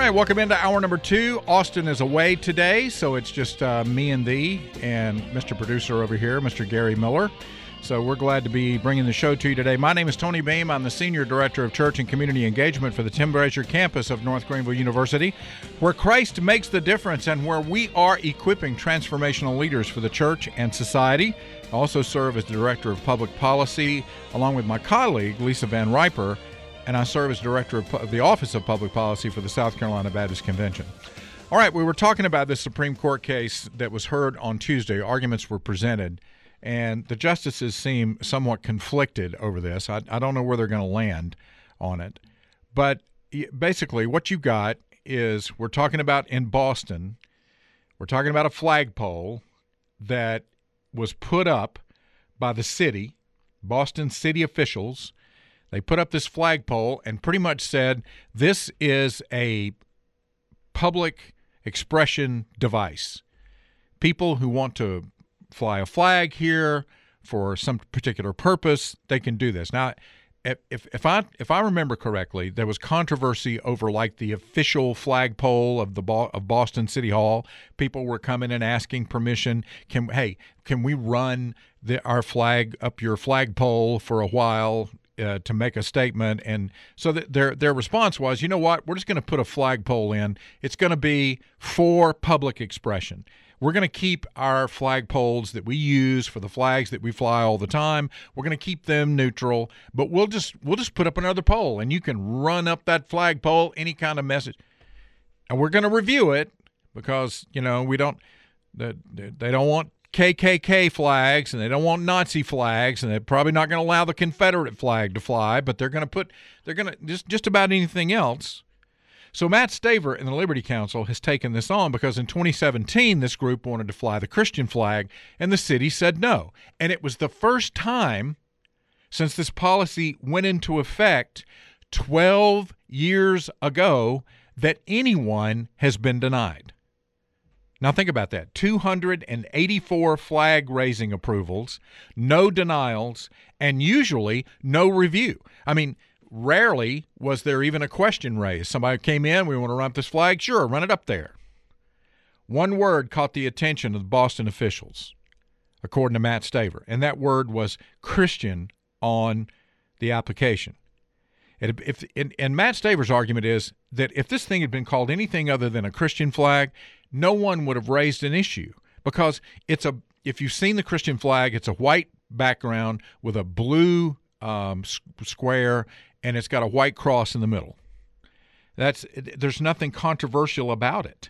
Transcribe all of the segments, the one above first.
right, welcome into hour number 2. Austin is away today, so it's just me and thee and Mr. Producer over here, Mr. Gary Miller. So we're glad to be bringing the show to you today. My name is Tony Beam. I'm the Senior Director of Church and Community Engagement for the Tim Brazier campus of North Greenville University, where Christ makes the difference and where we are equipping transformational leaders for the church and society. I also serve as the Director of Public Policy, along with my colleague, Lisa Van Riper, and I serve as Director of the Office of Public Policy for the South Carolina Baptist Convention. All right, we were talking about this Supreme Court case that was heard on Tuesday. Arguments were presented, and the justices seem somewhat conflicted over this. I don't know where they're going to land on it. But basically what you got is we're talking about in Boston, we're talking about a flagpole that was put up by the city, Boston city officials. They put up this flagpole and pretty much said this is a public expression device. People who want to fly a flag here for some particular purpose, they can do this. Now, if I remember correctly, there was controversy over like the official flagpole of Boston City Hall. People were coming and asking permission. Can we run our flag up your flagpole for a while? To make a statement, and so that their response was, you know what, we're just going to put a flagpole in. It's going to be for public expression. We're going to keep our flagpoles that we use for the flags that we fly all the time. We're going to keep them neutral, but we'll just put up another pole, and you can run up that flagpole any kind of message. And we're going to review it because they don't want KKK flags, and they don't want Nazi flags, and they're probably not going to allow the Confederate flag to fly, but they're going to just about anything else. So Matt Staver in the Liberty Council has taken this on because in 2017, this group wanted to fly the Christian flag, and the city said no. And it was the first time since this policy went into effect 12 years ago that anyone has been denied. Now think about that. 284 flag-raising approvals, no denials, and usually no review. I mean, rarely was there even a question raised. Somebody came in, we want to run up this flag? Sure, run it up there. One word caught the attention of the Boston officials, according to Matt Staver, and that word was Christian on the application. And Matt Staver's argument is that if this thing had been called anything other than a Christian flag, no one would have raised an issue because if you've seen the Christian flag, it's a white background with a blue square, and it's got a white cross in the middle. There's nothing controversial about it.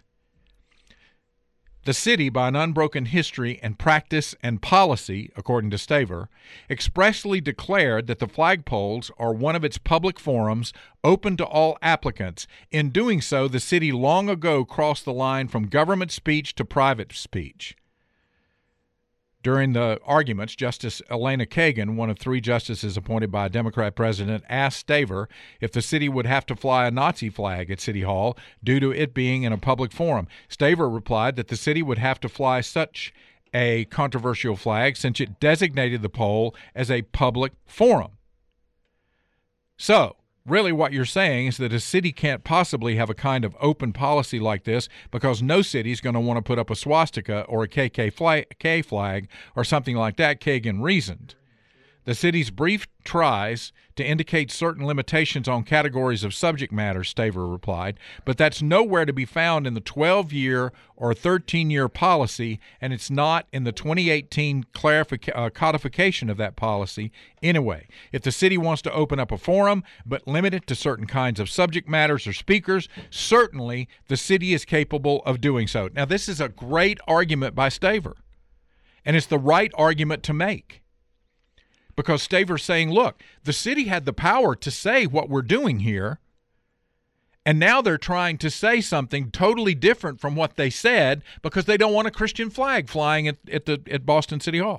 The city, by an unbroken history and practice and policy, according to Staver, expressly declared that the flagpoles are one of its public forums open to all applicants. In doing so, the city long ago crossed the line from government speech to private speech. During the arguments, Justice Elena Kagan, one of 3 justices appointed by a Democrat president, asked Staver if the city would have to fly a Nazi flag at City Hall due to it being in a public forum. Staver replied that the city would have to fly such a controversial flag since it designated the pole as a public forum. So, really what you're saying is that a city can't possibly have a kind of open policy like this because no city is going to want to put up a swastika or a KKK flag or something like that, Kagan reasoned. The city's brief tries to indicate certain limitations on categories of subject matter, Staver replied, but that's nowhere to be found in the 12-year or 13-year policy, and it's not in the 2018 codification of that policy anyway. If the city wants to open up a forum but limit it to certain kinds of subject matters or speakers, certainly the city is capable of doing so. Now, this is a great argument by Staver, and it's the right argument to make. Because Staver's saying, look, the city had the power to say what we're doing here, and now they're trying to say something totally different from what they said because they don't want a Christian flag flying at Boston City Hall.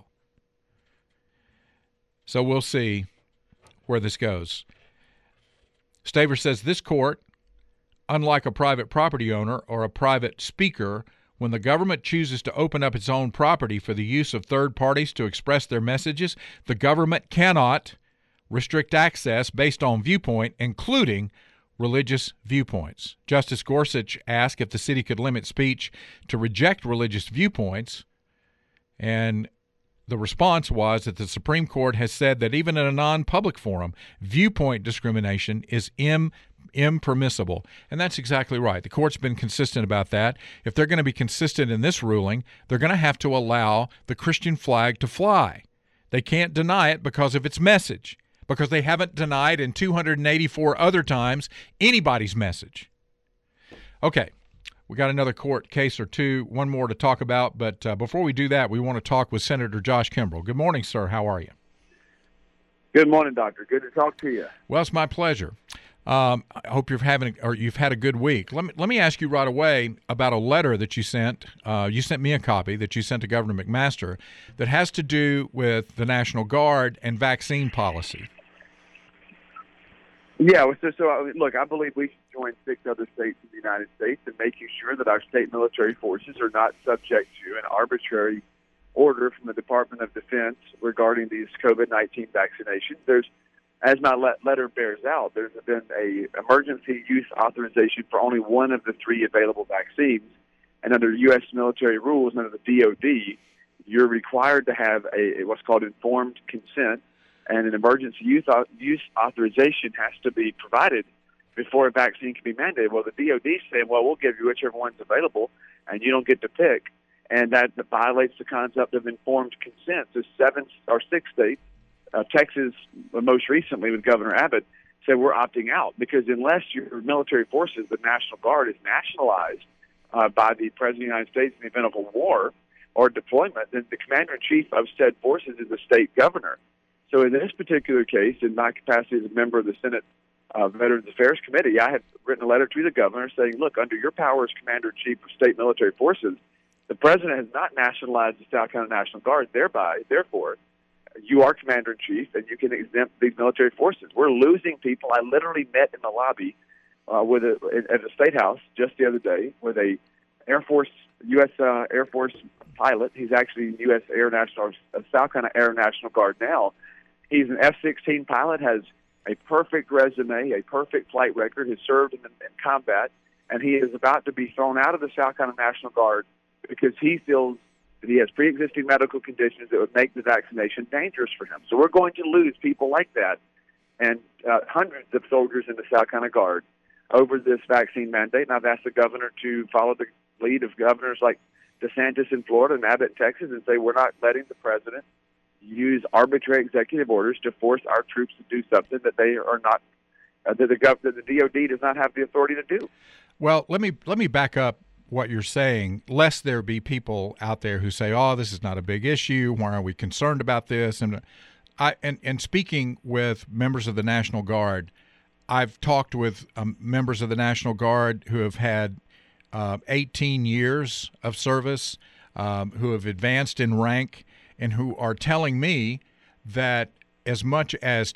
So we'll see where this goes. Staver says this court, unlike a private property owner or a private speaker, when the government chooses to open up its own property for the use of third parties to express their messages, the government cannot restrict access based on viewpoint, including religious viewpoints. Justice Gorsuch asked if the city could limit speech to reject religious viewpoints, and the response was that the Supreme Court has said that even in a non-public forum, viewpoint discrimination is impermissible. And that's exactly right. The court's been consistent about that. If they're going to be consistent in this ruling, they're going to have to allow the Christian flag to fly. They can't deny it because of its message, because they haven't denied in 284 other times anybody's message. Okay. We got another court case or two, one more to talk about, but before we do that, we want to talk with Senator Josh Kimbrell. Good morning, sir. How are you? Good morning, Doctor. Good to talk to you. Well, it's my pleasure. I hope you've had a good week. Let me ask you right away about a letter that you sent. You sent me a copy that you sent to Governor McMaster that has to do with the National Guard and vaccine policy. Yeah, look, I believe we should join 6 other states in the United States in making sure that our state military forces are not subject to an arbitrary order from the Department of Defense regarding these COVID-19 vaccinations. As my letter bears out, there's been a emergency use authorization for only one of the 3 available vaccines, and under U.S. military rules, under the DOD, you're required to have what's called informed consent, and an emergency use authorization has to be provided before a vaccine can be mandated. Well, the DOD is saying, well, we'll give you whichever one's available, and you don't get to pick. And that violates the concept of informed consent. So 6 states, Texas most recently with Governor Abbott, said we're opting out because unless your military forces, the National Guard, is nationalized by the President of the United States in the event of a war or deployment, then the commander-in-chief of said forces is the state governor. So in this particular case, in my capacity as a member of the Senate Veterans Affairs Committee, I have written a letter to the governor saying, look, under your power as Commander-in-Chief of State Military Forces, the President has not nationalized the South Carolina National Guard. Therefore, you are Commander-in-Chief, and you can exempt these military forces. We're losing people. I literally met in the lobby at the State House just the other day with a U.S. Air Force pilot. He's actually U.S. South Carolina Air National Guard now. He's an F-16 pilot, has a perfect resume, a perfect flight record, has served in combat, and he is about to be thrown out of the South Carolina National Guard because he feels that he has pre-existing medical conditions that would make the vaccination dangerous for him. So we're going to lose people like that and hundreds of soldiers in the South Carolina Guard over this vaccine mandate. And I've asked the governor to follow the lead of governors like DeSantis in Florida and Abbott in Texas and say we're not letting the president use arbitrary executive orders to force our troops to do something that they are not, that the DOD does not have the authority to do. Well, let me back up what you're saying, lest there be people out there who say, "Oh, this is not a big issue. Why are we concerned about this?" And speaking with members of the National Guard, I've talked with members of the National Guard who have had 18 years of service, who have advanced in rank, and who are telling me that as much as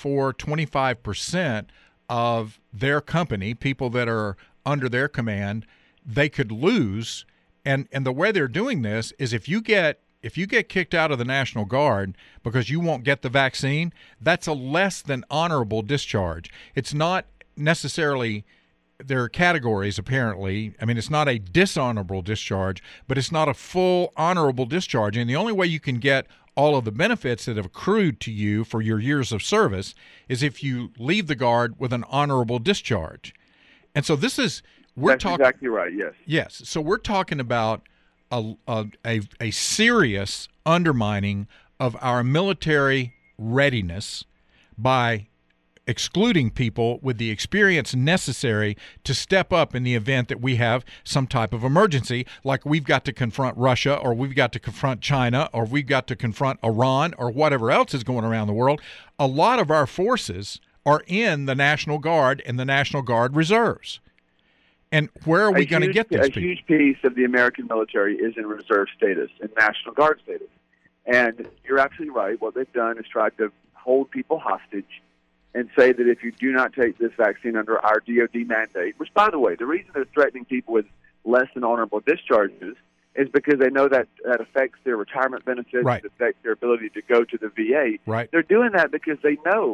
25% of their company, people that are under their command, they could lose. And the way they're doing this is if you get kicked out of the National Guard because you won't get the vaccine, that's a less than honorable discharge. It's not necessarily, there are categories apparently. I mean, it's not a dishonorable discharge, but it's not a full honorable discharge. And the only way you can get all of the benefits that have accrued to you for your years of service is if you leave the Guard with an honorable discharge. And so this is, That's exactly right, yes. Yes. So we're talking about a serious undermining of our military readiness by excluding people with the experience necessary to step up in the event that we have some type of emergency, like we've got to confront Russia, or we've got to confront China, or we've got to confront Iran, or whatever else is going around the world. A lot of our forces are in the National Guard and the National Guard reserves. And where are we going to get these people? A huge piece of the American military is in reserve status, in National Guard status. And you're absolutely right. What they've done is tried to hold people hostage and say that if you do not take this vaccine under our DOD mandate, which, by the way, the reason they're threatening people with less than honorable discharges is because they know that affects their retirement benefits, right. It affects their ability to go to the VA. Right. They're doing that because they know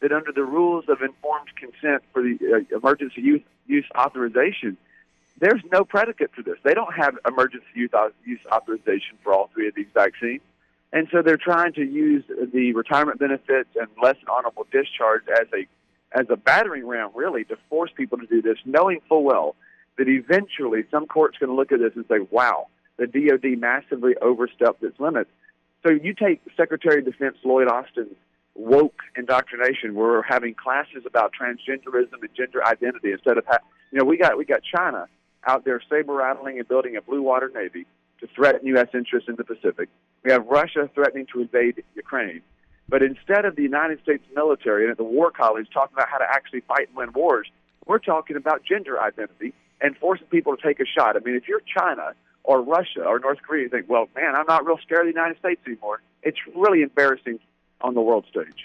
that under the rules of informed consent for the emergency use authorization, there's no predicate for this. They don't have emergency use authorization for all three of these vaccines. And so they're trying to use the retirement benefits and less than honorable discharge as a battering ram, really, to force people to do this, knowing full well that eventually some court's going to look at this and say, wow, the DOD massively overstepped its limits. So you take Secretary of Defense Lloyd Austin's woke indoctrination, where we're having classes about transgenderism and gender identity instead of, we got China out there saber rattling and building a blue water navy to threaten U.S. interests in the Pacific. We have Russia threatening to invade Ukraine. But instead of the United States military and the war college talking about how to actually fight and win wars, we're talking about gender identity and forcing people to take a shot. I mean, if you're China or Russia or North Korea, you think, well, man, I'm not real scared of the United States anymore. It's really embarrassing on the world stage.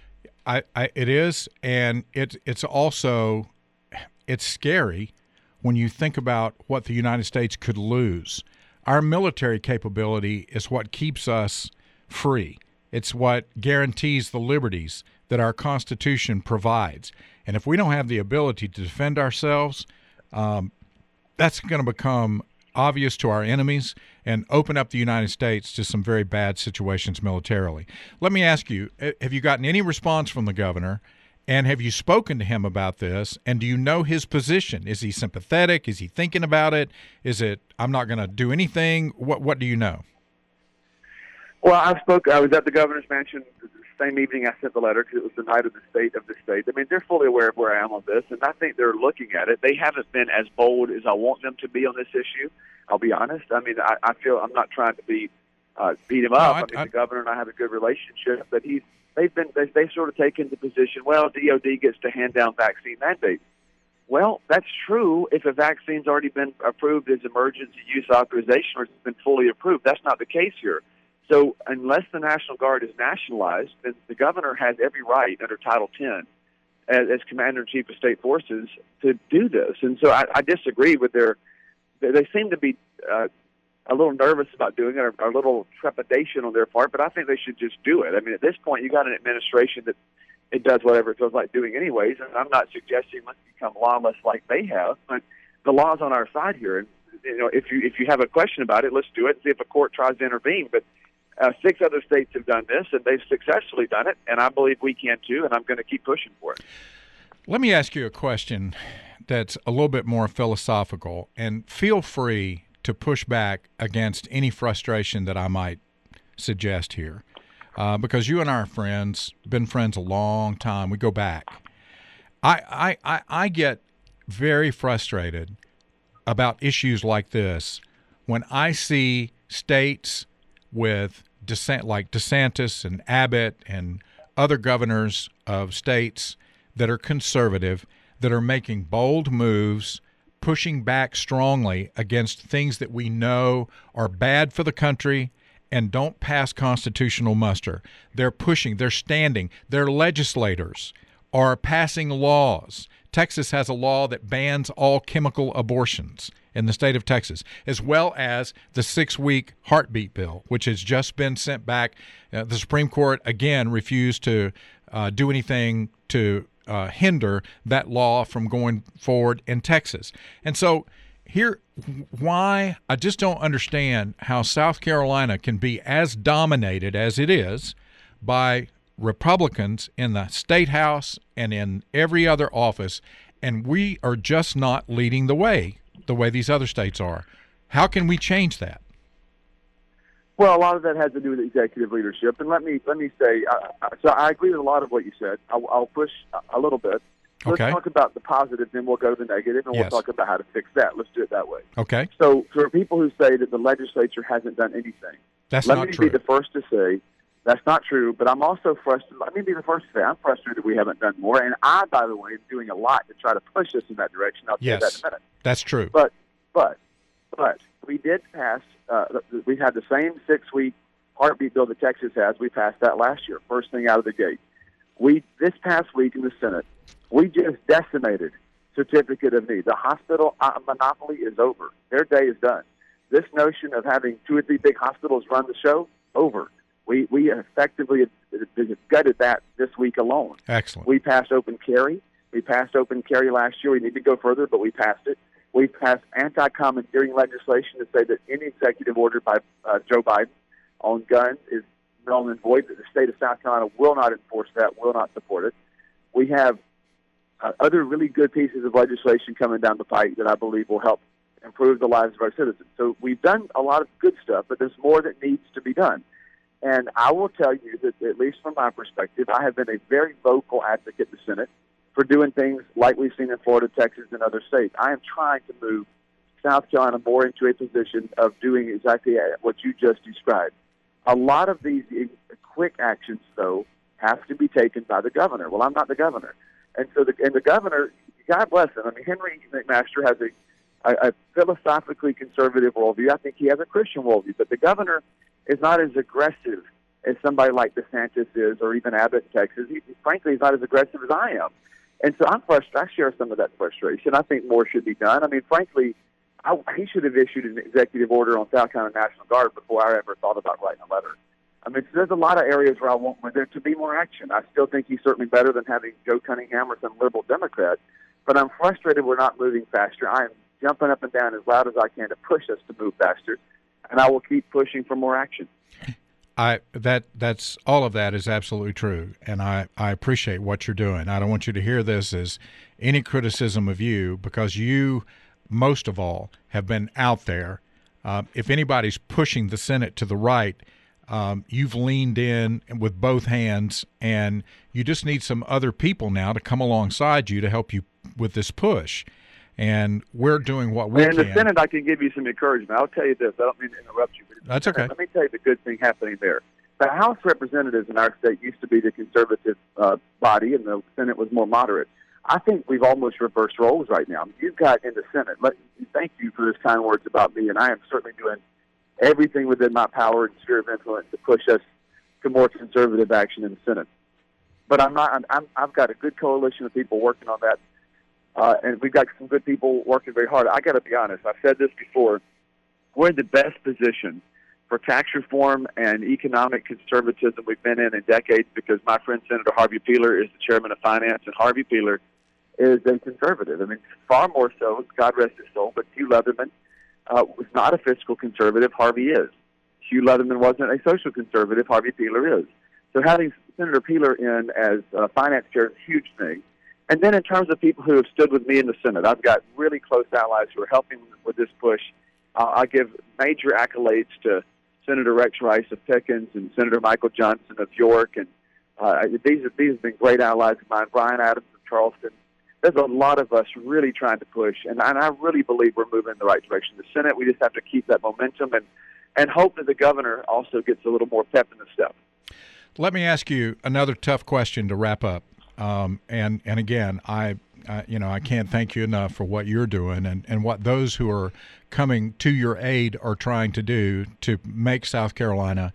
It is, and it's also scary when you think about what the United States could lose. Our military capability is what keeps us free. It's what guarantees the liberties that our Constitution provides. And if we don't have the ability to defend ourselves, that's going to become obvious to our enemies and open up the United States to some very bad situations militarily. Let me ask you, have you gotten any response from the governor? And have you spoken to him about this? And do you know his position? Is he sympathetic? Is he thinking about it? Is it, I'm not going to do anything? What do you know? Well, I was at the governor's mansion the same evening I sent the letter because it was the night of the state. I mean, they're fully aware of where I am on this, and I think they're looking at it. They haven't been as bold as I want them to be on this issue. I'll be honest. I mean, I feel I'm not trying to beat him up. The governor and I have a good relationship, but they've sort of taken the position, well, DOD gets to hand down vaccine mandates. Well, that's true if a vaccine's already been approved as emergency use authorization or it's been fully approved. That's not the case here. So unless the National Guard is nationalized, then the governor has every right under Title X as Commander-in-Chief of State Forces to do this. And so I disagree with they seem to be a little nervous about doing it, or a little trepidation on their part, but I think they should just do it. I mean, at this point, you got an administration that it does whatever it feels like doing anyways, and I'm not suggesting let's become lawless like they have, but the law's on our side here. And, if you have a question about it, let's do it and see if a court tries to intervene. But 6 other states have done this, and they've successfully done it, and I believe we can too, and I'm going to keep pushing for it. Let me ask you a question that's a little bit more philosophical, and feel free to push back against any frustration that I might suggest here, because you and I are friends, been friends a long time. We go back. I get very frustrated about issues like this when I see states with like DeSantis and Abbott and other governors of states that are conservative, that are making bold moves, pushing back strongly against things that we know are bad for the country and don't pass constitutional muster. They're pushing, they're standing, their legislators are passing laws. Texas has a law that bans all chemical abortions in the state of Texas, as well as the 6-week heartbeat bill, which has just been sent back. The Supreme Court, again, refused to do anything to hinder that law from going forward in Texas. And so here, why I just don't understand how South Carolina can be as dominated as it is by Republicans in the state house and in every other office, and we are just not leading the way these other states are. How can we change that? Well, a lot of that has to do with executive leadership, and let me say, so I agree with a lot of what you said. I'll push a little bit. Let's talk about the positive, then we'll go to the negative, and we'll talk about how to fix that. Let's do it that way. Okay. So for people who say that the legislature hasn't done anything, let me be the first to say that's not true, but I'm also frustrated. Let me be the first to say I'm frustrated that we haven't done more, and I, by the way, am doing a lot to try to push us in that direction. I'll say that in a minute. That's true. But we did pass, we had the same 6-week heartbeat bill that Texas has. We passed that last year, first thing out of the gate. This past week in the Senate, we just decimated certificate of need. The hospital monopoly is over. Their day is done. This notion of having 2 or 3 big hospitals run the show, over. We effectively gutted that this week alone. Excellent. We passed open carry. We passed open carry last year. We need to go further, but we passed it. We passed anti-commandeering legislation to say that any executive order by Joe Biden on guns is null and void, that the state of South Carolina will not enforce that, will not support it. We have other really good pieces of legislation coming down the pike that I believe will help improve the lives of our citizens. So we've done a lot of good stuff, but there's more that needs to be done. And I will tell you that, at least from my perspective, I have been a very vocal advocate in the Senate for doing things like we've seen in Florida, Texas, and other states. I am trying to move South Carolina more into a position of doing exactly what you just described. A lot of these quick actions, though, have to be taken by the governor. Well, I'm not the governor. And so the governor, God bless him. I mean, Henry McMaster has a philosophically conservative worldview. I think he has a Christian worldview. But the governor is not as aggressive as somebody like DeSantis is, or even Abbott in Texas. Frankly, he's not as aggressive as I am. And so I'm frustrated. I share some of that frustration. I think more should be done. I mean, frankly, he should have issued an executive order on South Carolina National Guard before I ever thought about writing a letter. I mean, so there's a lot of areas where I want there to be more action. I still think he's certainly better than having Joe Cunningham or some liberal Democrat, but I'm frustrated we're not moving faster. I am jumping up and down as loud as I can to push us to move faster, and I will keep pushing for more action. That's all of that is absolutely true, and I appreciate what you're doing. I don't want you to hear this as any criticism of you, because you, most of all, have been out there. If anybody's pushing the Senate to the right, you've leaned in with both hands, and you just need some other people now to come alongside you to help you with this push. And we're doing what we can. In the Senate, I can give you some encouragement. I'll tell you this. I don't mean to interrupt you. But that's okay. Let me tell you the good thing happening there. The House of Representatives in our state used to be the conservative body, and the Senate was more moderate. I think we've almost reversed roles right now. You've got in the Senate. Thank you for those kind words about me, and I am certainly doing everything within my power and sphere of influence to push us to more conservative action in the Senate. But I've got a good coalition of people working on that. And we've got some good people working very hard. I got to be honest. I've said this before. We're in the best position for tax reform and economic conservatism we've been in decades, because my friend Senator Harvey Peeler is the chairman of finance, and Harvey Peeler is a conservative. I mean, far more so, God rest his soul, but Hugh Leatherman was not a fiscal conservative. Harvey is. Hugh Leatherman wasn't a social conservative. Harvey Peeler is. So having Senator Peeler in as finance chair is a huge thing. And then in terms of people who have stood with me in the Senate, I've got really close allies who are helping with this push. I give major accolades to Senator Rex Rice of Pickens and Senator Michael Johnson of York. And these have been great allies of mine. Brian Adams of Charleston. There's a lot of us really trying to push, and I really believe we're moving in the right direction. The Senate, we just have to keep that momentum and hope that the governor also gets a little more pep in the step. Let me ask you another tough question to wrap up. And again, I can't thank you enough for what you're doing and what those who are coming to your aid are trying to do to make South Carolina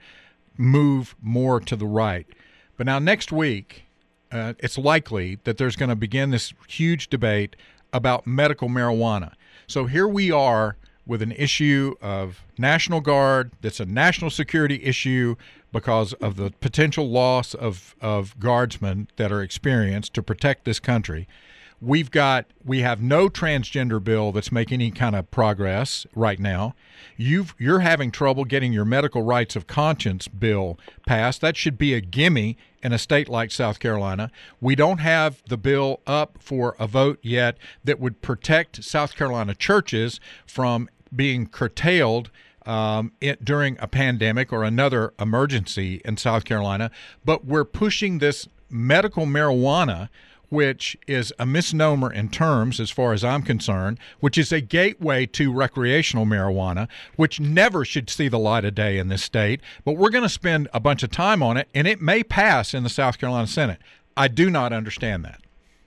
move more to the right. But now next week, it's likely that there's going to begin this huge debate about medical marijuana. So here we are with an issue of National Guard that's a national security issue because of the potential loss of guardsmen that are experienced to protect this country. We have no transgender bill that's making any kind of progress right now. You're having trouble getting your medical rights of conscience bill passed. That should be a gimme in a state like South Carolina. We don't have the bill up for a vote yet that would protect South Carolina churches from being curtailed during a pandemic or another emergency in South Carolina. But we're pushing this medical marijuana, which is a misnomer in terms as far as I'm concerned, which is a gateway to recreational marijuana, which never should see the light of day in this state. But we're going to spend a bunch of time on it, and it may pass in the South Carolina Senate. I do not understand that.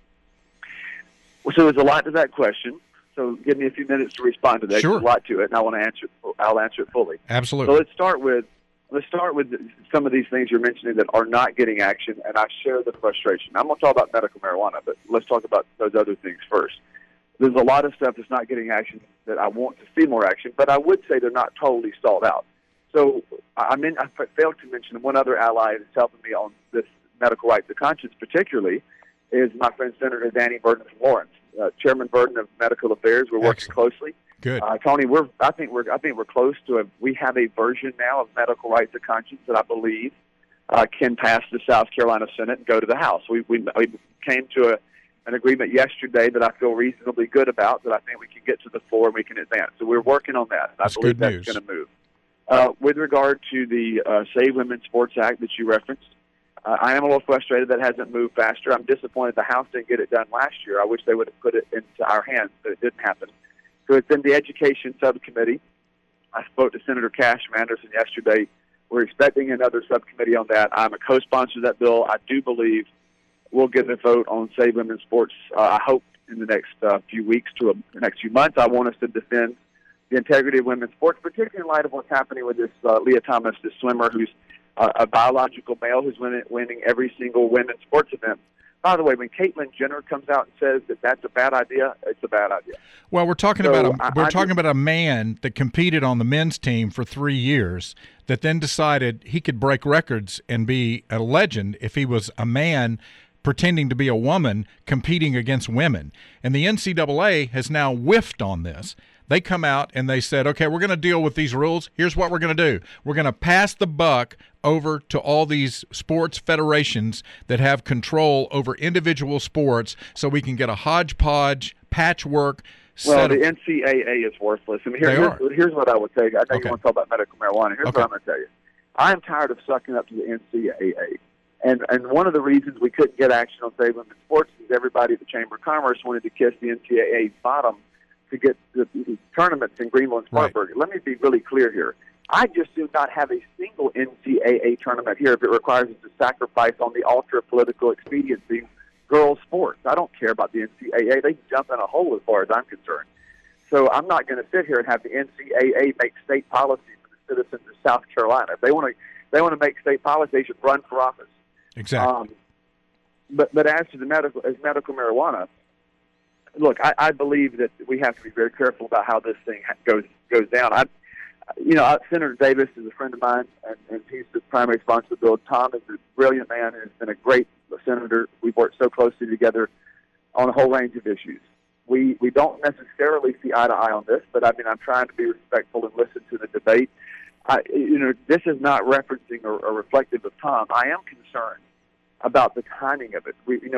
Well, so there's a lot to that question. So give me a few minutes to respond to that. Sure. There's a lot to it, and I want to answer it. I'll answer it fully. Absolutely. So let's start with some of these things you're mentioning that are not getting action, and I share the frustration. I'm going to talk about medical marijuana, but let's talk about those other things first. There's a lot of stuff that's not getting action that I want to see more action, but I would say they're not totally stalled out. So I failed to mention one other ally that's helping me on this medical right to conscience particularly is my friend Senator Danny Burton from Lawrence, Chairman Burton of Medical Affairs. We're working closely. Good. Tony, I think we're close to we have a version now of medical right to conscience that I believe can pass the South Carolina Senate and go to the House. We came to an agreement yesterday that I feel reasonably good about that I think we can get to the floor and we can advance. So we're working on that. I believe that's going to move. With regard to the Save Women's Sports Act that you referenced, I am a little frustrated that hasn't moved faster. I'm disappointed the House didn't get it done last year. I wish they would have put it into our hands, but it didn't happen. So it's in the Education Subcommittee. I spoke to Senator Cashman Anderson yesterday. We're expecting another subcommittee on that. I'm a co-sponsor of that bill. I do believe we'll get a vote on Save Women's Sports, I hope, in the next few weeks to the next few months. I want us to defend the integrity of women's sports, particularly in light of what's happening with this Leah Thomas, this swimmer who's a biological male who's winning every single women's sports event. By the way, when Caitlyn Jenner comes out and says that that's a bad idea, it's a bad idea. Well, we're talking about a man that competed on the men's team for 3 years that then decided he could break records and be a legend if he was a man pretending to be a woman competing against women. And the NCAA has now whiffed on this. They come out and they said, okay, we're going to deal with these rules. Here's what we're going to do. We're going to pass the buck over to all these sports federations that have control over individual sports so we can get a hodgepodge, patchwork. Well, the NCAA is worthless. I mean, here's what I would tell you. I know you want to talk about medical marijuana. Here's what I'm going to tell you. I am tired of sucking up to the NCAA. And one of the reasons we couldn't get action on Save Women's Sports is everybody at the Chamber of Commerce wanted to kiss the NCAA's bottom to get the tournaments in Greenville and Spartanburg. Right. Let me be really clear here. I just do not have a single NCAA tournament here if it requires us to sacrifice on the altar of political expediency girls' sports. I don't care about the NCAA. They can jump in a hole as far as I'm concerned. So I'm not going to sit here and have the NCAA make state policy for the citizens of South Carolina. If they want to make state policy, they should run for office. Exactly. But as to medical marijuana, look, I believe that we have to be very careful about how this thing goes down. Senator Davis is a friend of mine, and he's the primary sponsor of the bill. Tom is a brilliant man and has been a great senator. We've worked so closely together on a whole range of issues. We don't necessarily see eye to eye on this, but I mean, I'm trying to be respectful and listen to the debate. This is not referencing or reflective of Tom. I am concerned about the timing of it.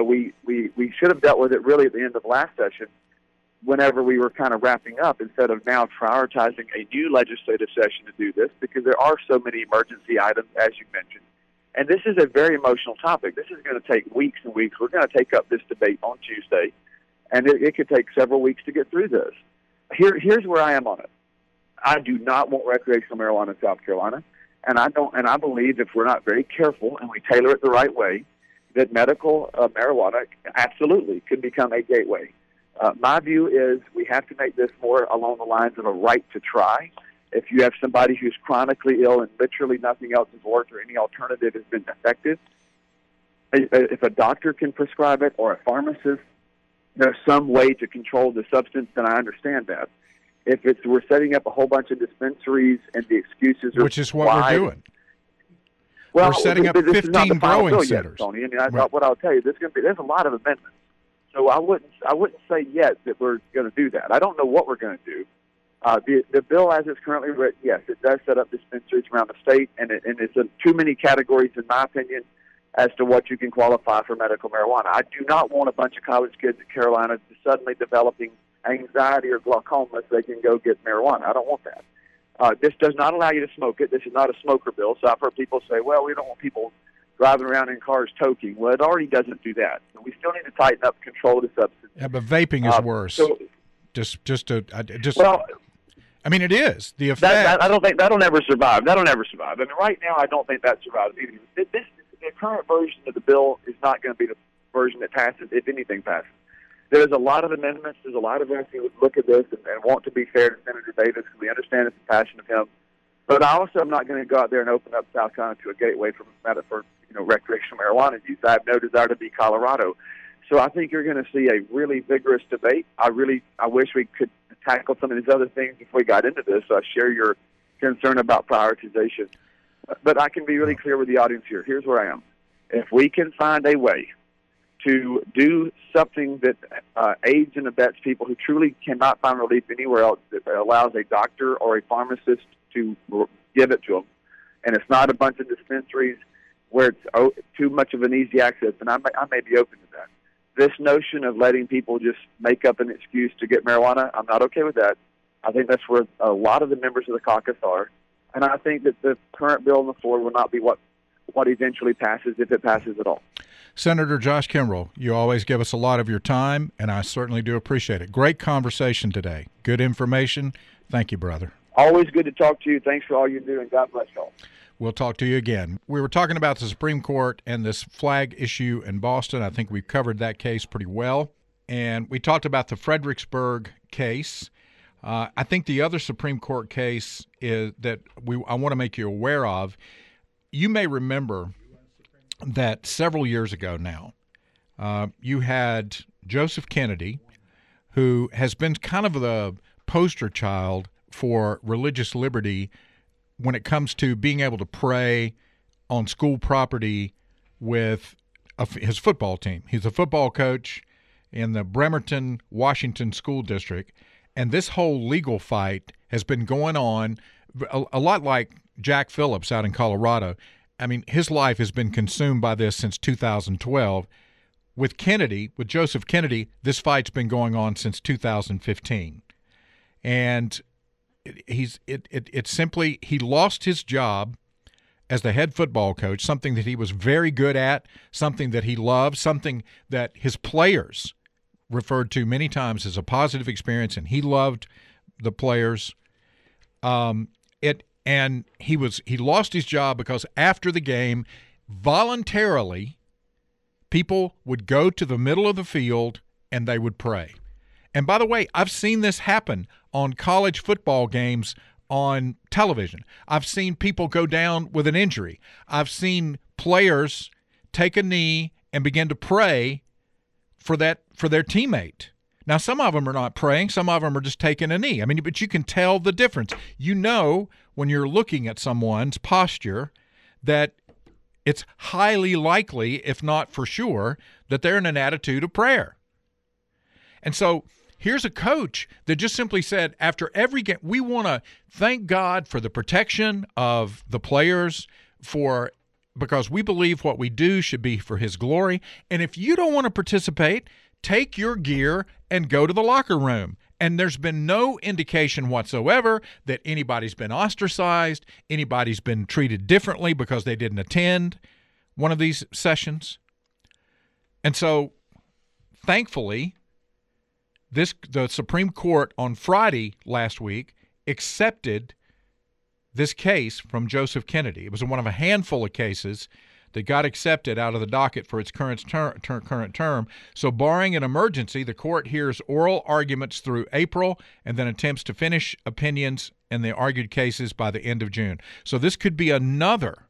We should have dealt with it really at the end of last session, whenever we were kind of wrapping up, instead of now prioritizing a new legislative session to do this, because there are so many emergency items, as you mentioned. And this is a very emotional topic. This is going to take weeks and weeks. We're going to take up this debate on Tuesday, and it could take several weeks to get through this. Here's where I am on it. I do not want recreational marijuana in South Carolina, and I believe if we're not very careful and we tailor it the right way, that medical marijuana absolutely could become a gateway. My view is we have to make this more along the lines of a right to try. If you have somebody who's chronically ill and literally nothing else has worked or any alternative has been effective, if a doctor can prescribe it or a pharmacist, there's some way to control the substance, then I understand that. If we're setting up a whole bunch of dispensaries and the excuses are which is what we're doing. Well, we're setting up 15 growing centers. Tony. I mean, what I'll tell you, there's a lot of amendments. So I wouldn't say yet that we're going to do that. I don't know what we're going to do. The bill as it's currently written, yes, it does set up dispensaries around the state, and it's too many categories, in my opinion, as to what you can qualify for medical marijuana. I do not want a bunch of college kids in Carolina suddenly developing anxiety or glaucoma so they can go get marijuana. I don't want that. This does not allow you to smoke it. This is not a smoker bill. So I've heard people say, well, we don't want people driving around in cars toking. Well, it already doesn't do that. We still need to tighten up control of the substance. Yeah, but vaping is worse. So, well, I mean, it is. The effect. I don't think that'll never survive. That'll never survive. I mean, right now, I don't think that survives either. The current version of the bill is not going to be the version that passes, if anything passes. There's a lot of amendments. There's a lot of us who look at this and want to be fair to Senator Davis because we understand it's a passion of him. But I also am not going to go out there and open up South Carolina to a gateway for recreational marijuana use. I have no desire to be Colorado. So I think you're going to see a really vigorous debate. I wish we could tackle some of these other things before we got into this. So I share your concern about prioritization. But I can be really clear with the audience here. Here's where I am. If we can find a way to do something that aids and abets people who truly cannot find relief anywhere else, that allows a doctor or a pharmacist to give it to them, and it's not a bunch of dispensaries where it's too much of an easy access, and I may be open to that. This notion of letting people just make up an excuse to get marijuana, I'm not okay with that. I think that's where a lot of the members of the caucus are, and I think that the current bill on the floor will not be what eventually passes, if it passes at all. Senator Josh Kimbrell, you always give us a lot of your time, and I certainly do appreciate it. Great conversation today. Good information. Thank you, brother. Always good to talk to you. Thanks for all you do, and God bless y'all. We'll talk to you again. We were talking about the Supreme Court and this flag issue in Boston. I think we've covered that case pretty well. And we talked about the Fredericksburg case. I think the other Supreme Court case is that I want to make you aware of. You may remember that several years ago now, you had Joseph Kennedy, who has been kind of the poster child for religious liberty when it comes to being able to pray on school property with his football team. He's a football coach in the Bremerton, Washington School District, and this whole legal fight has been going on a lot like Jack Phillips out in Colorado. I mean, his life has been consumed by this since 2012. With Joseph Kennedy, this fight's been going on since 2015. And it's simply he lost his job as the head football coach, something that he was very good at, something that he loved, something that his players referred to many times as a positive experience, and he loved the players. And he lost his job because after the game, voluntarily, people would go to the middle of the field and they would pray. And by the way, I've seen this happen on college football games on television. I've seen people go down with an injury. I've seen players take a knee and begin to pray for their teammate. Now, some of them are not praying. Some of them are just taking a knee. I mean, but you can tell the difference. You know when you're looking at someone's posture that it's highly likely, if not for sure, that they're in an attitude of prayer. And so here's a coach that just simply said, after every game, we want to thank God for the protection of the players, because we believe what we do should be for his glory. And if you don't want to participate, take your gear and go to the locker room. And there's been no indication whatsoever that anybody's been ostracized, anybody's been treated differently because they didn't attend one of these sessions. And so, thankfully, the Supreme Court on Friday last week accepted this case from Joseph Kennedy. It was one of a handful of cases that got accepted out of the docket for its current term. So barring an emergency, the court hears oral arguments through April and then attempts to finish opinions in the argued cases by the end of June. So this could be another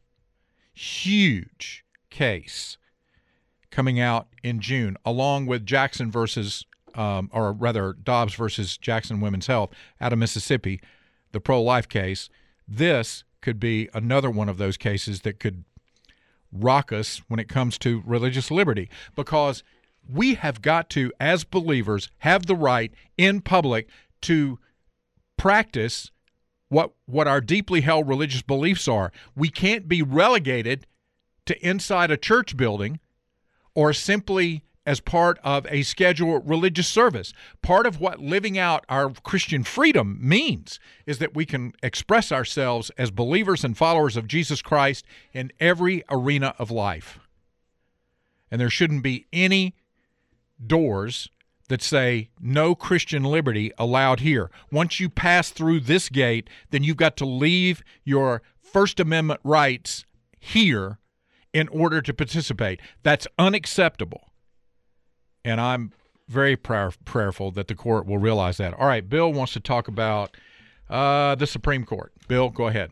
huge case coming out in June, along with Jackson versus, or rather Dobbs versus Jackson Women's Health out of Mississippi, the pro-life case. This could be another one of those cases that could rock us when it comes to religious liberty, because we have got to, as believers, have the right in public to practice what our deeply held religious beliefs are. We can't be relegated to inside a church building or simply as part of a scheduled religious service. Part of what living out our Christian freedom means is that we can express ourselves as believers and followers of Jesus Christ in every arena of life. And there shouldn't be any doors that say no Christian liberty allowed here. Once you pass through this gate, then you've got to leave your First Amendment rights here in order to participate. That's unacceptable. And I'm very prayerful that the court will realize that. All right, Bill wants to talk about the Supreme Court. Bill, go ahead.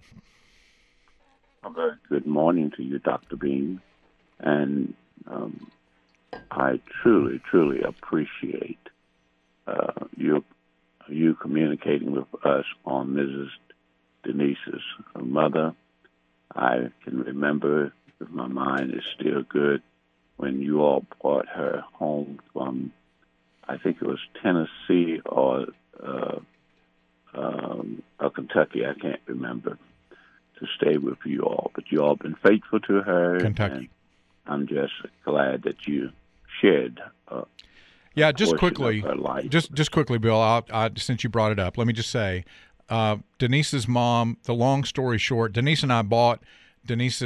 Okay. Good morning to you, Dr. Beam. And I truly, truly appreciate you communicating with us on Mrs. Denise's mother. I can remember, if my mind is still good, when you all brought her home from, I think it was Tennessee or Kentucky, I can't remember, to stay with you all. But you all been faithful to her. Kentucky. I'm just glad that you shared. Yeah, just quickly, just quickly, Bill. Since you brought it up, let me just say, Denise's mom. The long story short, Denise and I bought Denise's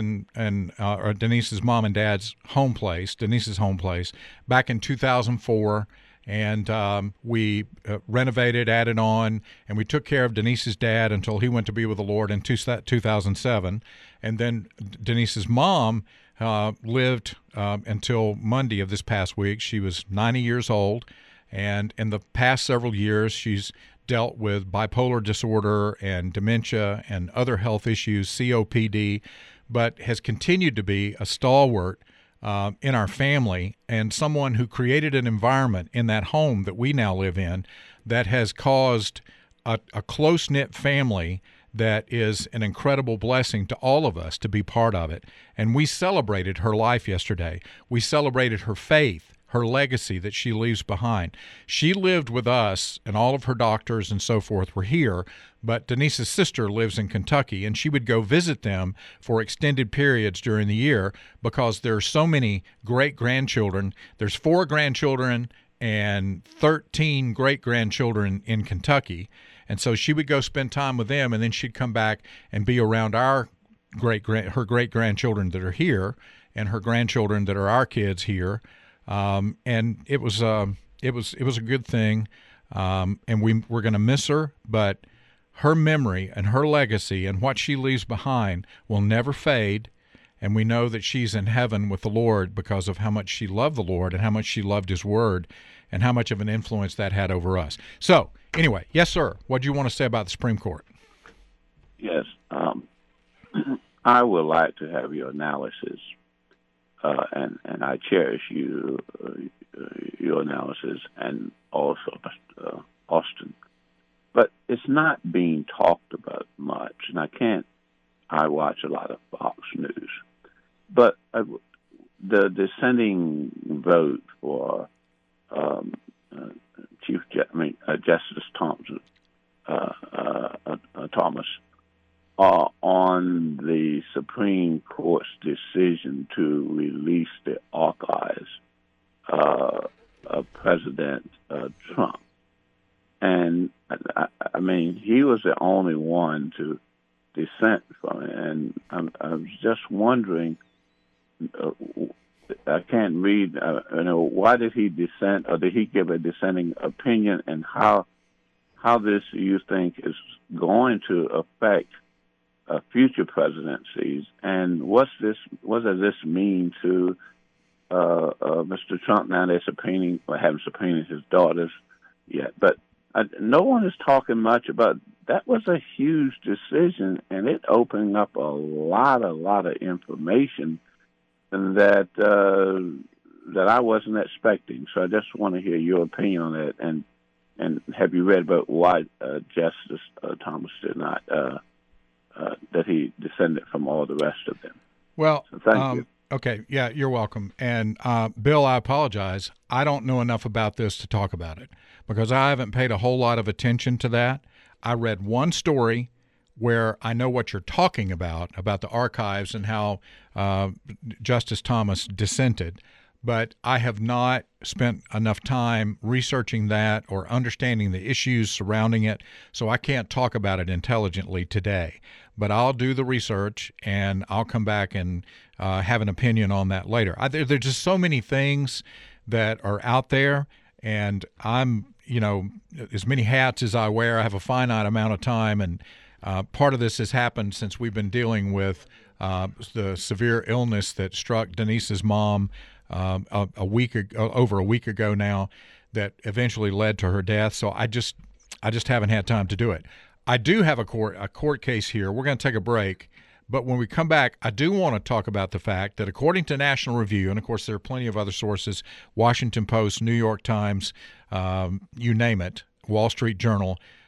mom and dad's home place, Denise's home place, back in 2004. And we renovated, added on, and we took care of Denise's dad until he went to be with the Lord in 2007. And then Denise's mom lived until Monday of this past week. She was 90 years old, and in the past several years, she's dealt with bipolar disorder and dementia and other health issues, COPD, but has continued to be a stalwart in our family, and someone who created an environment in that home that we now live in that has caused a close-knit family that is an incredible blessing to all of us to be part of it. And we celebrated her life yesterday. We celebrated her faith, her legacy that she leaves behind. She lived with us, and all of her doctors and so forth were here, but Denise's sister lives in Kentucky, and she would go visit them for extended periods during the year because there are so many great-grandchildren. There's 4 grandchildren and 13 great-grandchildren in Kentucky, and so she would go spend time with them, and then she'd come back and be around her great-grandchildren that are here and her grandchildren that are our kids here. And it was a good thing, and we're going to miss her, but her memory and her legacy and what she leaves behind will never fade, and we know that she's in heaven with the Lord because of how much she loved the Lord and how much she loved His Word and how much of an influence that had over us. So, anyway, yes, sir, what do you want to say about the Supreme Court? Yes, I would like to have your analysis. And I cherish your analysis, and also Austin. But it's not being talked about much, and I watch a lot of Fox News. But the dissenting vote for Justice Thomas on the Supreme Court's decision to release the archives of President Trump. And, I mean, he was the only one to dissent from it. And I was just wondering, I can't read, why did he dissent, or did he give a dissenting opinion, and how this, you think, is going to affect future presidencies, and what does this mean to Mr. Trump? Now they're haven't subpoenaed his daughters yet, but no one is talking much about that. Was a huge decision, and it opened up a lot of information that I wasn't expecting. So I just want to hear your opinion on that, and have you read about why Justice Thomas did not? That he descended from all the rest of them. Well, so thank you. Okay, yeah, you're welcome. And Bill, I apologize. I don't know enough about this to talk about it because I haven't paid a whole lot of attention to that. I read one story where I know what you're talking about the archives and how Justice Thomas dissented, but I have not spent enough time researching that or understanding the issues surrounding it, so I can't talk about it intelligently today. But I'll do the research, and I'll come back and have an opinion on that later. There's just so many things that are out there, and I'm, as many hats as I wear, I have a finite amount of time, and part of this has happened since we've been dealing with the severe illness that struck Denise's mom over a week ago now, that eventually led to her death. So I just haven't had time to do it. I do have a court case here. We're going to take a break, but when we come back, I do want to talk about the fact that according to National Review, and of course there are plenty of other sources, Washington Post, New York Times, you name it, Wall Street Journal,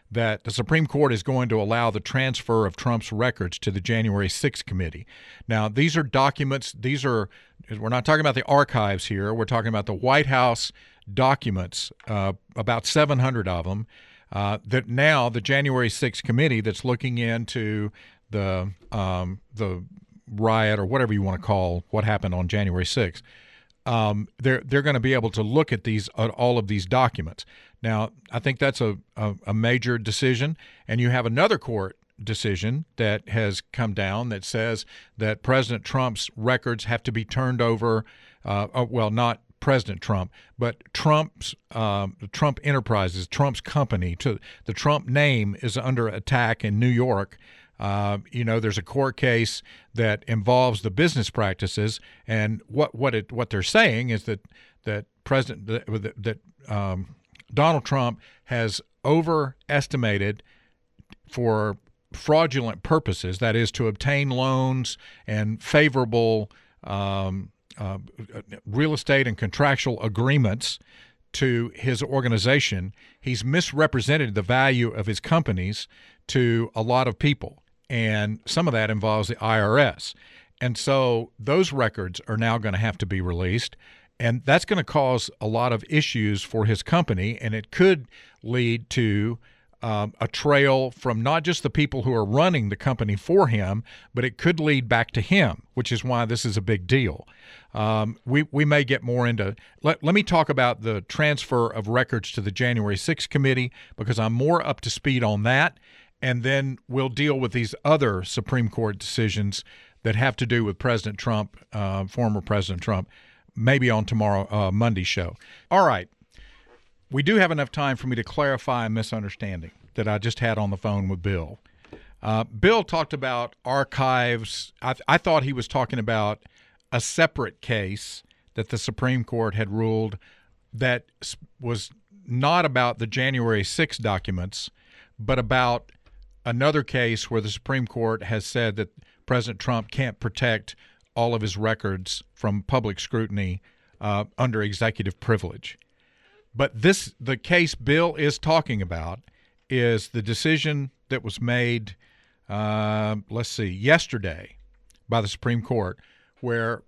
that the Supreme Court is going to allow the transfer of Trump's records to the January 6th committee. Now, these are documents. We're not talking about the archives here. We're talking about the White House documents, about 700 of them, that now the January 6th committee that's looking into the riot or whatever you want to call what happened on January 6th. They're going to be able to look at all of these documents. Now, I think that's a major decision, and you have another court decision that has come down that says that President Trump's records have to be turned over. Well, not President Trump, but Trump's Trump Enterprises, Trump's company. The Trump name is under attack in New York. There's a court case that involves the business practices, and what they're saying is that Donald Trump has overestimated for fraudulent purposes, that is, to obtain loans and favorable real estate and contractual agreements to his organization. He's misrepresented the value of his companies to a lot of people, and some of that involves the IRS. And so those records are now going to have to be released, and that's going to cause a lot of issues for his company, and it could lead to a trail from not just the people who are running the company for him, but it could lead back to him, which is why this is a big deal. We may get more into let me talk about the transfer of records to the January 6th committee, because I'm more up to speed on that, and then we'll deal with these other Supreme Court decisions that have to do with President Trump, former President Trump, maybe on tomorrow Monday's show. All right. We do have enough time for me to clarify a misunderstanding that I just had on the phone with Bill. Bill talked about archives. I thought he was talking about a separate case that the Supreme Court had ruled that was not about the January 6 documents, but about another case where the Supreme Court has said that President Trump can't protect all of his records from public scrutiny under executive privilege. But the case Bill is talking about is the decision that was made, yesterday by the Supreme Court, where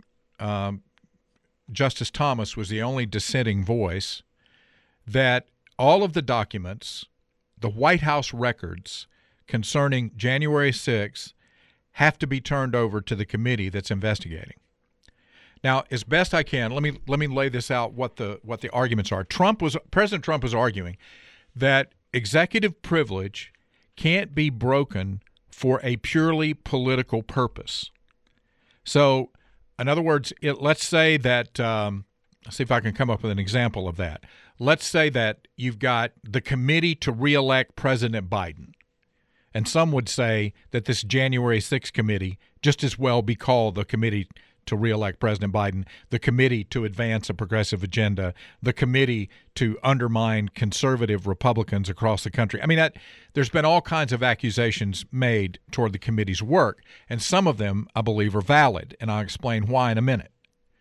Justice Thomas was the only dissenting voice, that all of the documents, the White House records concerning January 6th, have to be turned over to the committee that's investigating. Now, as best I can, let me lay this out, what the arguments are. President Trump was arguing that executive privilege can't be broken for a purely political purpose. So, in other words, let's say that let's see if I can come up with an example of that. Let's say that you've got the committee to reelect President Biden, and some would say that this January 6th committee just as well be called the committee to reelect President Biden, the committee to advance a progressive agenda, the committee to undermine conservative Republicans across the country. I mean, there's been all kinds of accusations made toward the committee's work, and some of them, I believe, are valid, and I'll explain why in a minute.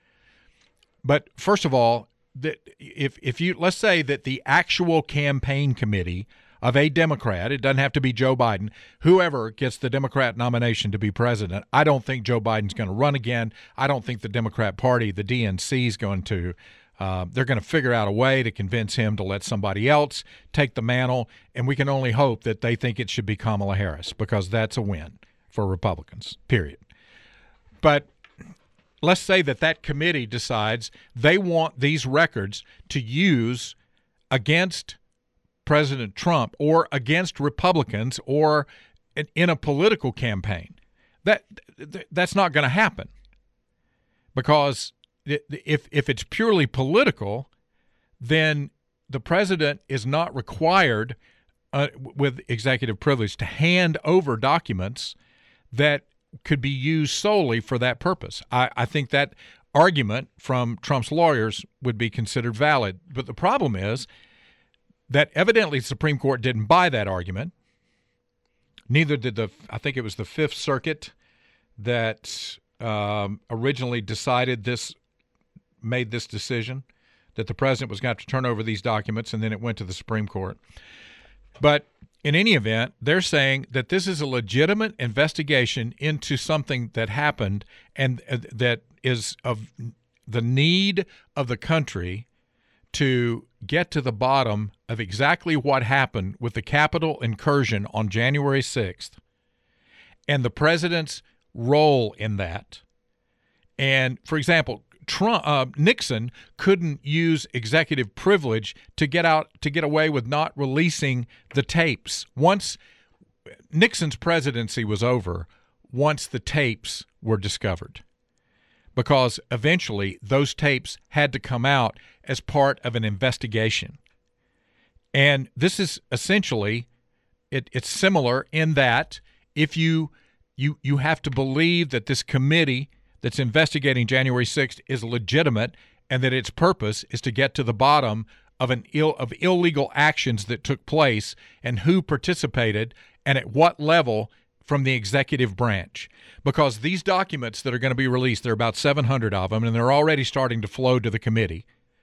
But first of all, if you let's say that the actual campaign committee of a Democrat, it doesn't have to be Joe Biden, whoever gets the Democrat nomination to be president, I don't think Joe Biden's going to run again. I don't think the Democrat Party, the DNC, is going to. They're going to figure out a way to convince him to let somebody else take the mantle, and we can only hope that they think it should be Kamala Harris, because that's a win for Republicans, period. But let's say that committee decides they want these records to use against President Trump or against Republicans or in a political campaign. That's not going to happen, because if it's purely political, then the president is not required with executive privilege to hand over documents that could be used solely for that purpose. I think that argument from Trump's lawyers would be considered valid, but the problem is that evidently the Supreme Court didn't buy that argument. Neither did I think it was the Fifth Circuit that originally made this decision, that the president was going to have to turn over these documents, and then it went to the Supreme Court. But in any event, they're saying that this is a legitimate investigation into something that happened and that is of the need of the country to get to the bottom of exactly what happened with the Capitol incursion on January 6th and the president's role in that. And, for example, Nixon couldn't use executive privilege to get away with not releasing the tapes. Once Nixon's presidency was over, once the tapes were discovered, because eventually those tapes had to come out as part of an investigation. And this is essentially, it's similar in that if you have to believe that this committee that's investigating January 6th is legitimate and that its purpose is to get to the bottom of illegal actions that took place and who participated and at what level from the executive branch. Because these documents that are going to be released, there are about 700 of them, and they're already starting to flow to the committee.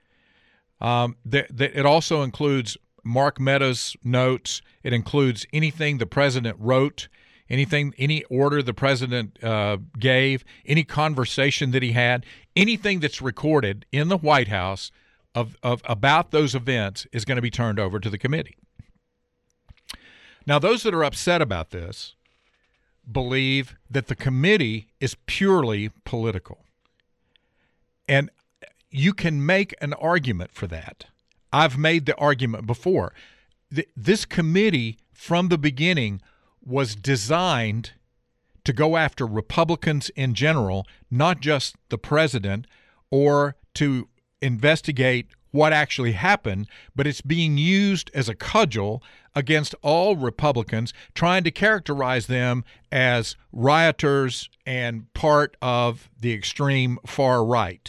It also includes Mark Meadows' notes. It includes anything the president wrote, any order the president gave, any conversation that he had, anything that's recorded in the White House about those events is going to be turned over to the committee. Now, those that are upset about this believe that the committee is purely political. And you can make an argument for that. I've made the argument before. This committee, from the beginning, was designed to go after Republicans in general, not just the president, or to investigate what actually happened, but it's being used as a cudgel against all Republicans, trying to characterize them as rioters and part of the extreme far right.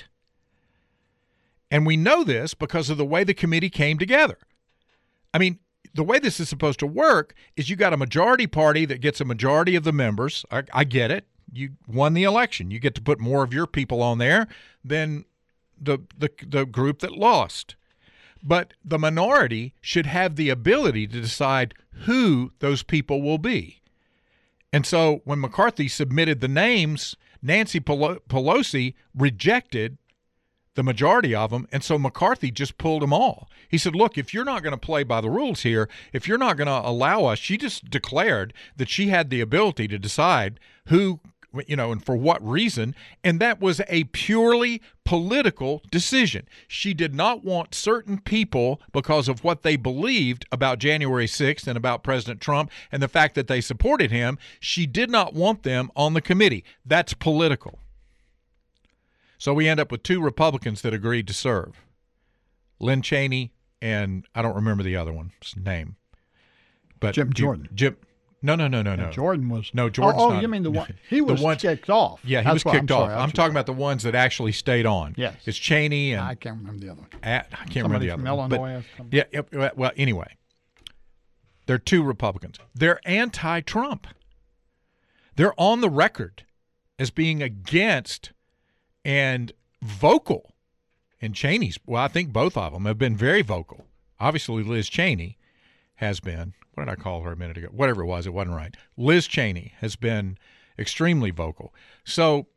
And we know this because of the way the committee came together. I mean, the way this is supposed to work is you got a majority party that gets a majority of the members. I get it. You won the election. You get to put more of your people on there than the group that lost. But the minority should have the ability to decide who those people will be. And so when McCarthy submitted the names, Nancy Pelosi rejected the majority of them, and so McCarthy just pulled them all. He said, look, if you're not going to play by the rules here, if you're not going to allow us, she just declared that she had the ability to decide who, and for what reason, and that was a purely political decision. She did not want certain people, because of what they believed about January 6th and about President Trump and the fact that they supported him, she did not want them on the committee. That's political. So we end up with two Republicans that agreed to serve, Lynn Cheney and I don't remember the other one's name. But Jim Jordan. No. Jordan was. No, Jordan's not. You mean the one? He was kicked off. Yeah, he was kicked off. I'm talking about the ones that actually stayed on. Yes. It's Cheney and. I can't remember the other one. I can't remember the other one. Illinois. Well, anyway, there are two Republicans. They're anti-Trump. They're on the record as being against and vocal. And Cheney's, well, I think both of them have been very vocal. Obviously, Liz Cheney has been. What did I call her a minute ago? Whatever it was, it wasn't right. Liz Cheney has been extremely vocal. So,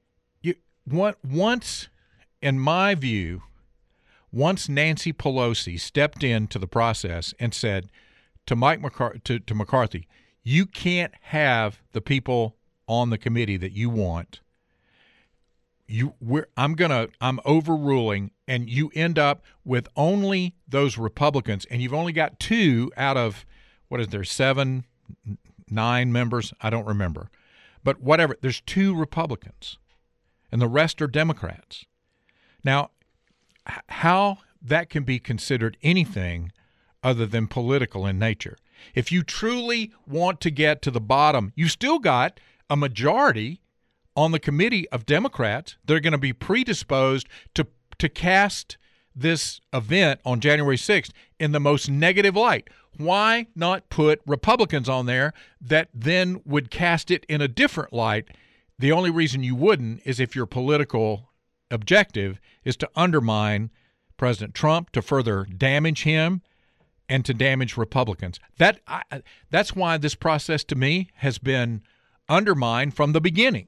once, in my view, once Nancy Pelosi stepped into the process and said to McCarthy, you can't have the people on the committee that you want. I'm overruling, and you end up with only those Republicans, and you've only got two out of, what is there, 7, 9 members? I don't remember. But whatever, there's 2 Republicans, and the rest are Democrats. Now, how that can be considered anything other than political in nature. If you truly want to get to the bottom, you still got a majority on the committee of Democrats that are going to be predisposed to cast this event on January 6th in the most negative light. Why not put Republicans on there that then would cast it in a different light? The only reason you wouldn't is if your political objective is to undermine President Trump, to further damage him, and to damage Republicans. That's why this process, to me, has been undermined from the beginning.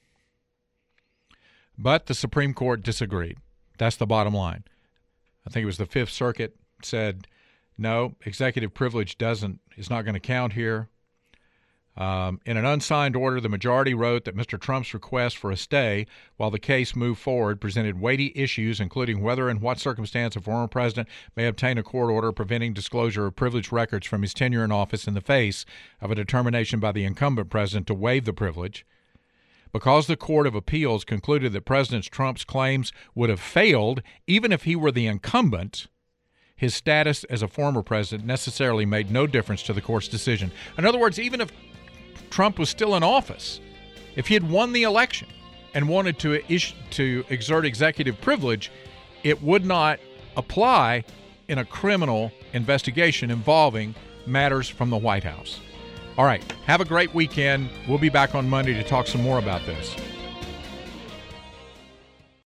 But the Supreme Court disagreed. That's the bottom line. I think it was the Fifth Circuit said, no, executive privilege is not going to count here. In an unsigned order, the majority wrote that Mr. Trump's request for a stay while the case moved forward presented weighty issues, including whether and what circumstance a former president may obtain a court order preventing disclosure of privileged records from his tenure in office in the face of a determination by the incumbent president to waive the privilege. Because the Court of Appeals concluded that President Trump's claims would have failed even if he were the incumbent, his status as a former president necessarily made no difference to the court's decision. In other words, even if Trump was still in office, if he had won the election and wanted to exert executive privilege, it would not apply in a criminal investigation involving matters from the White House. All right, have a great weekend. We'll be back on Monday to talk some more about this.